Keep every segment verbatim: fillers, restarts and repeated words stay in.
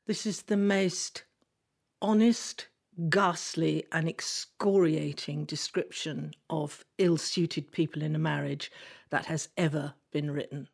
This is the most honest, ghastly and excoriating description of ill-suited people in a marriage that has ever been written.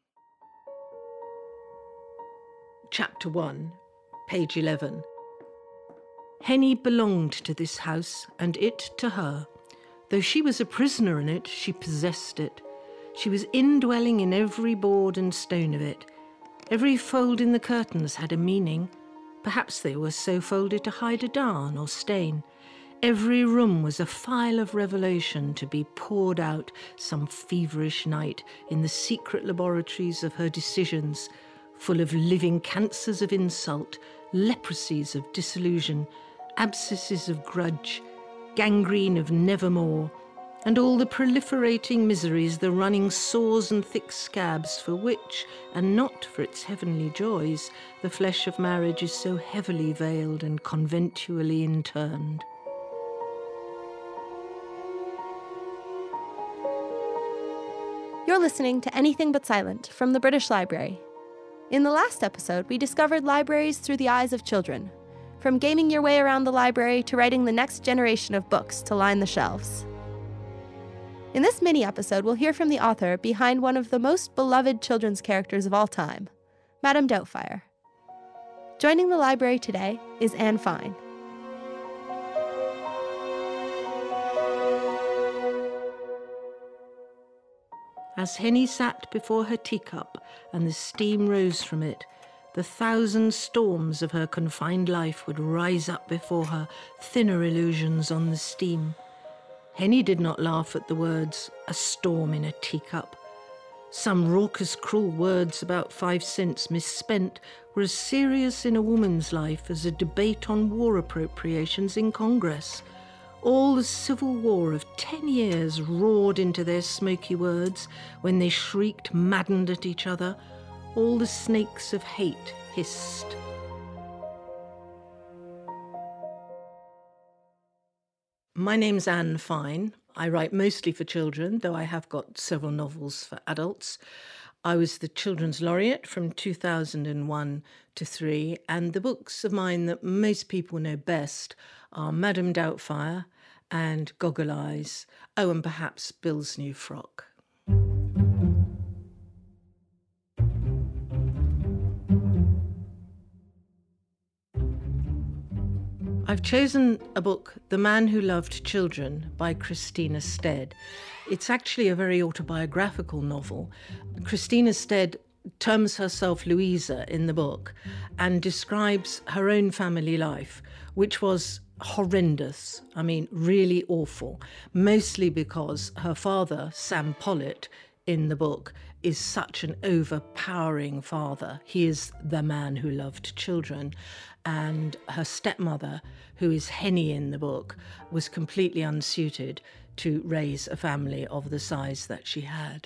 Chapter one, page eleven. Henny belonged to this house, and it to her. Though she was a prisoner in it, she possessed it. She was indwelling in every board and stone of it. Every fold in the curtains had a meaning. Perhaps they were so folded to hide a darn or stain. Every room was a file of revelation to be poured out some feverish night in the secret laboratories of her decisions, full of living cancers of insult, leprosies of disillusion, abscesses of grudge, gangrene of nevermore, and all the proliferating miseries, the running sores and thick scabs for which, and not for its heavenly joys, the flesh of marriage is so heavily veiled and conventually interned. You're listening to Anything But Silent from the British Library. In the last episode, we discovered libraries through the eyes of children, from gaming your way around the library to writing the next generation of books to line the shelves. In this mini-episode, we'll hear from the author behind one of the most beloved children's characters of all time, Madame Doubtfire. Joining the library today is Anne Fine. As Henny sat before her teacup and the steam rose from it, the thousand storms of her confined life would rise up before her, thinner illusions on the steam. Henny did not laugh at the words, a storm in a teacup. Some raucous, cruel words about five cents misspent were as serious in a woman's life as a debate on war appropriations in Congress. All the civil war of ten years roared into their smoky words when they shrieked maddened at each other. All the snakes of hate hissed. My name's Anne Fine. I write mostly for children, though I have got several novels for adults. I was the Children's Laureate from two thousand one to three, and the books of mine that most people know best are Madame Doubtfire and Goggle Eyes. Oh, and perhaps Bill's New Frock. I've chosen a book, The Man Who Loved Children, by Christina Stead. It's actually a very autobiographical novel. Christina Stead terms herself Louisa in the book and describes her own family life, which was horrendous. I mean, really awful, mostly because her father, Sam Pollitt, in the book, is such an overpowering father. He is the man who loved children. And her stepmother, who is Henny in the book, was completely unsuited to raise a family of the size that she had.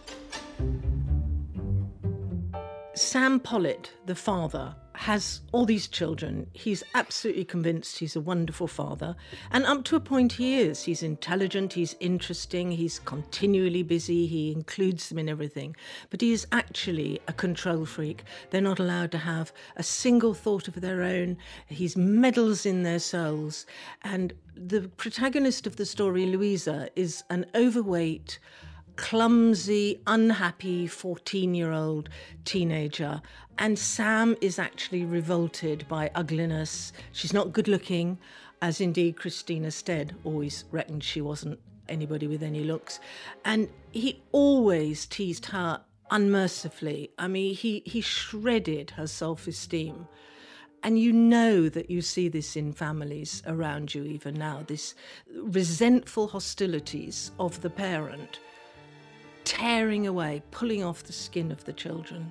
Sam Pollitt, the father, has all these children. He's absolutely convinced he's a wonderful father. And up to a point he is. He's intelligent, he's interesting, he's continually busy, he includes them in everything. But he is actually a control freak. They're not allowed to have a single thought of their own. He meddles in their souls. And the protagonist of the story, Louisa, is an overweight, clumsy, unhappy fourteen-year-old teenager. And Sam is actually revolted by ugliness. She's not good-looking, as indeed Christina Stead always reckoned she wasn't anybody with any looks. And he always teased her unmercifully. I mean, he, he shredded her self-esteem. And you know that you see this in families around you even now, this resentful hostilities of the parent tearing away, pulling off the skin of the children.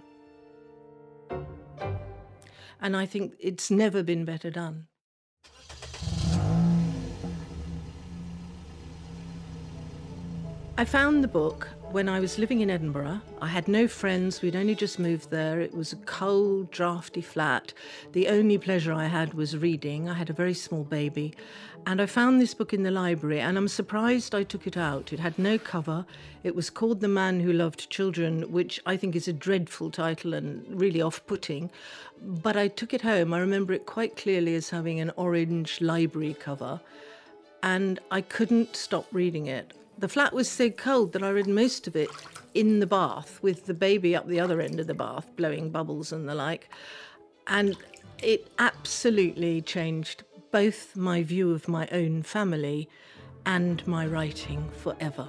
And I think it's never been better done. I found the book When I was living in Edinburgh, I had no friends. We'd only just moved there. It was a cold, drafty flat. The only pleasure I had was reading. I had a very small baby. And I found this book in the library, and I'm surprised I took it out. It had no cover. It was called The Man Who Loved Children, which I think is a dreadful title and really off-putting. But I took it home. I remember it quite clearly as having an orange library cover. And I couldn't stop reading it. The flat was so cold that I read most of it in the bath with the baby up the other end of the bath, blowing bubbles and the like. And it absolutely changed both my view of my own family and my writing forever.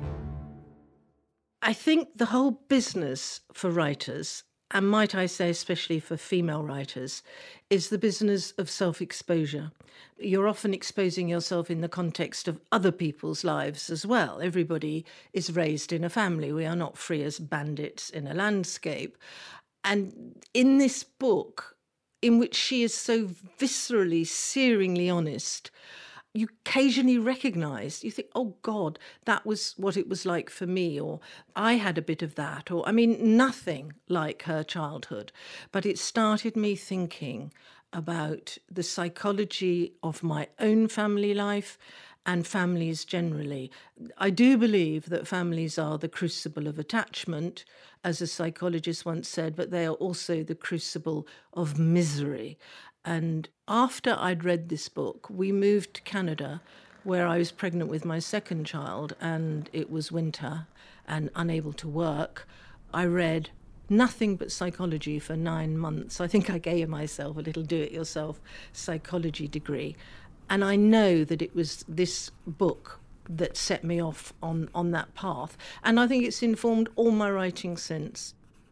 I think the whole business for writers, and might I say especially for female writers, is the business of self-exposure. You're often exposing yourself in the context of other people's lives as well. Everybody is raised in a family. We are not free as bandits in a landscape. And in this book, in which she is so viscerally, searingly honest, you occasionally recognise, you think, oh God, that was what it was like for me, or I had a bit of that, or I mean, nothing like her childhood. But it started me thinking about the psychology of my own family life and families generally. I do believe that families are the crucible of attachment, as a psychologist once said, but they are also the crucible of misery. And after I'd read this book, we moved to Canada, where I was pregnant with my second child, and it was winter and unable to work. I read nothing but psychology for nine months. I think I gave myself a little do-it-yourself psychology degree. And I know that it was this book that set me off on, on that path. And I think it's informed all my writing since.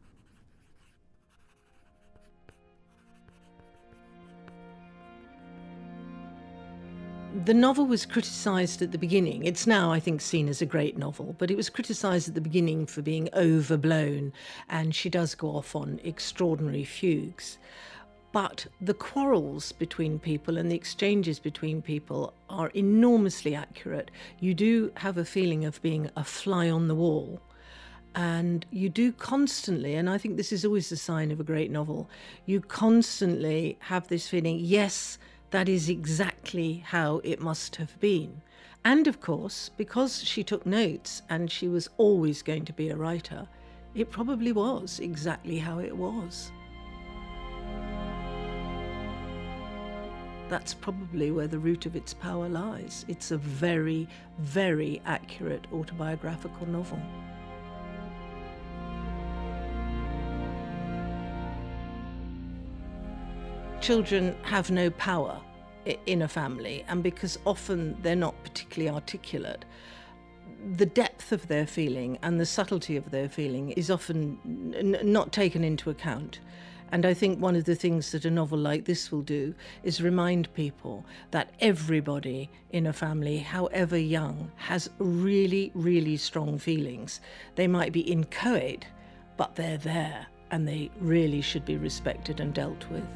The novel was criticised at the beginning. It's now, I think, seen as a great novel, but it was criticised at the beginning for being overblown, and she does go off on extraordinary fugues. But the quarrels between people and the exchanges between people are enormously accurate. You do have a feeling of being a fly on the wall. And you do constantly, and I think this is always a sign of a great novel, you constantly have this feeling, yes, that is exactly how it must have been. And of course, because she took notes and she was always going to be a writer, it probably was exactly how it was. That's probably where the root of its power lies. It's a very, very accurate autobiographical novel. Children have no power in a family, and because often they're not particularly articulate, the depth of their feeling and the subtlety of their feeling is often n- not taken into account. And I think one of the things that a novel like this will do is remind people that everybody in a family, however young, has really, really strong feelings. They might be inchoate, but they're there, and they really should be respected and dealt with.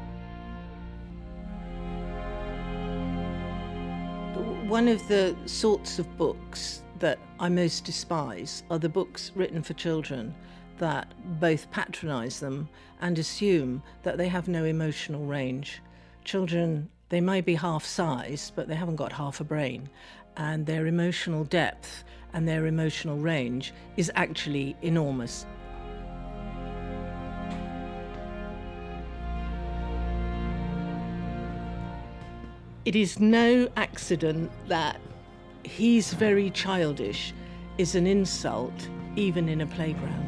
One of the sorts of books that I most despise are the books written for children that both patronise them and assume that they have no emotional range. Children, they may be half-sized, but they haven't got half a brain, and their emotional depth and their emotional range is actually enormous. It is no accident that "he's very childish" is an insult even in a playground.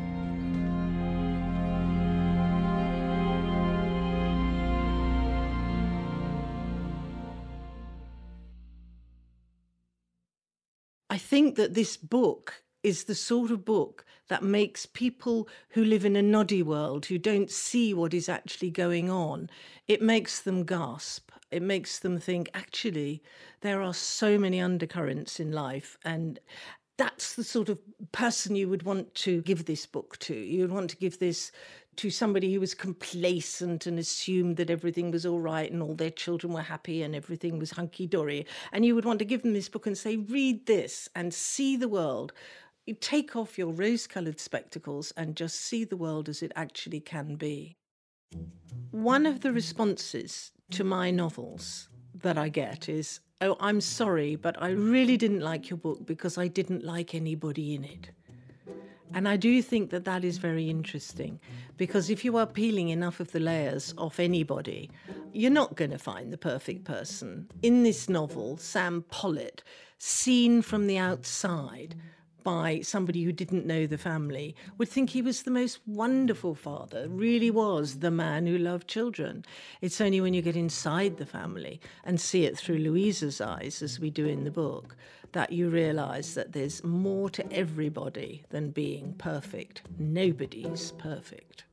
I think that this book is the sort of book that makes people who live in a noddy world, who don't see what is actually going on, it makes them gasp. It makes them think, actually, there are so many undercurrents in life, and that's the sort of person you would want to give this book to. You would want to give this to somebody who was complacent and assumed that everything was all right and all their children were happy and everything was hunky-dory. And you would want to give them this book and say, read this and see the world You take off your rose-coloured spectacles and just see the world as it actually can be. One of the responses to my novels that I get is, "Oh, I'm sorry, but I really didn't like your book because I didn't like anybody in it." And I do think that that is very interesting, because if you are peeling enough of the layers off anybody, you're not going to find the perfect person. In this novel, Sam Pollitt, seen from the outside by somebody who didn't know the family, would think he was the most wonderful father, really was the man who loved children. It's only when you get inside the family and see it through Louisa's eyes, as we do in the book, that you realise that there's more to everybody than being perfect. Nobody's perfect.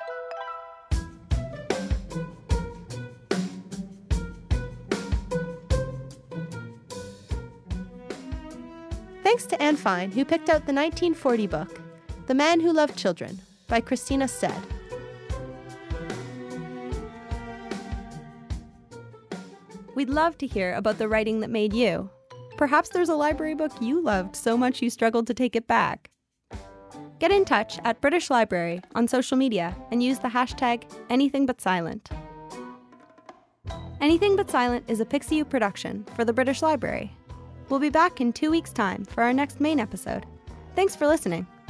Thanks to Anne Fine, who picked out the nineteen forty book, The Man Who Loved Children, by Christina Stead. We'd love to hear about the writing that made you. Perhaps there's a library book you loved so much you struggled to take it back. Get in touch at British Library on social media and use the hashtag AnythingButSilent. Anything But Silent is a Pixiu production for the British Library. We'll be back in two weeks' time for our next main episode. Thanks for listening.